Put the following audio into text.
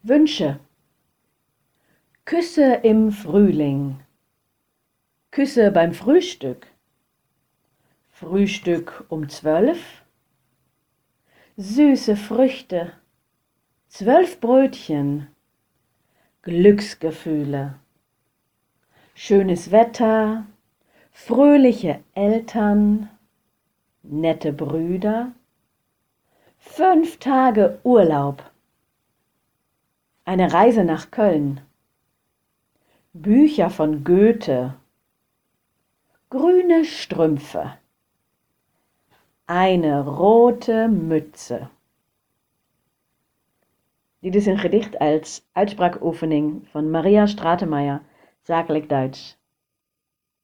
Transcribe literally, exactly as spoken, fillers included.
Wünsche. Küsse im Frühling. Küsse beim Frühstück. Frühstück um zwölf. Süße Früchte. Zwölf Brötchen. Glücksgefühle. Schönes Wetter. Fröhliche Eltern. Nette Brüder. Fünf Tage Urlaub. Eine Reise nach Köln. Bücher von Goethe. Grüne Strümpfe. Eine rote Mütze. Dit is een gedicht als uitspraakoefening van Maria Stratemeyer, Zakelijk Duits.